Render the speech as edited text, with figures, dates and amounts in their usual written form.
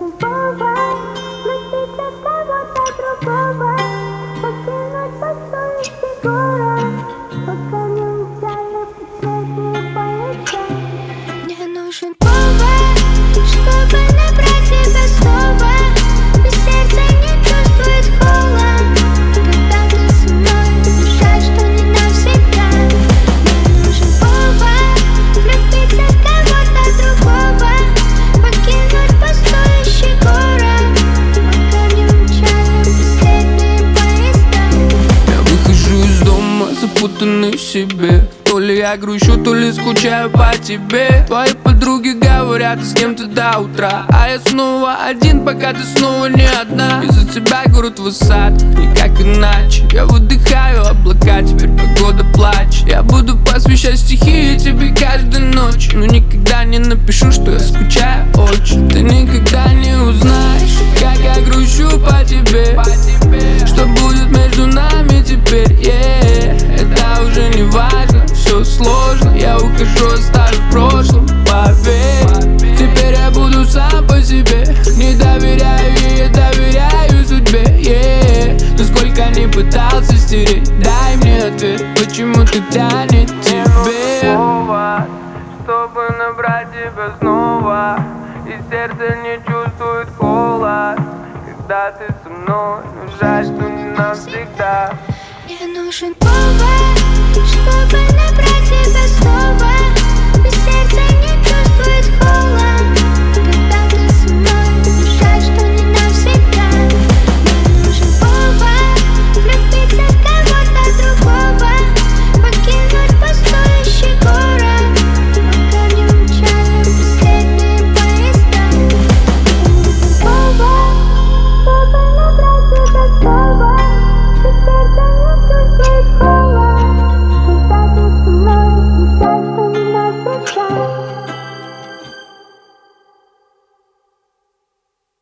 нужен повод влюбиться в кого-то другого, покинуть пустующий город, пока не умчали последние поезда. Мне нужен повод, чтобы набрать тебя снова, но сердце не чувствует холод, когда ты со мной. Жаль, что не навсегда. Мне нужен повод влюбиться в кого-то другого, покинуть пустующий город, пока не умчали последние поезда. Я выхожу из дома, запутанный в себе. То ли я грущу, то ли скучаю по тебе. Твои подруги говорят, с кем-то до утра, а я снова один, пока ты снова не одна. Из-за тебя город высад, никак иначе. Я выдыхаю облака, теперь погода плачет. Я буду посвящать стихи тебе каждой ночью, но никогда не напишу, что я скучаю очень. Ты никогда не узнаешь, как я грущу по тебе. Что будет между нами теперь, это уже не важно. Все сложно, я ухожу, оставив в прошлом, поверь. Теперь я буду сам по себе, не доверяю ей, доверяю судьбе, Но сколько не пытался стереть, дай мне ответ, почему ты тянет тебе. Повод, чтобы набрать тебя снова, и сердце не чувствует холод, когда ты со мной. Но жаль, что не навсегда. Мне нужен повод, чтобы набрать тебя снова, но сердце не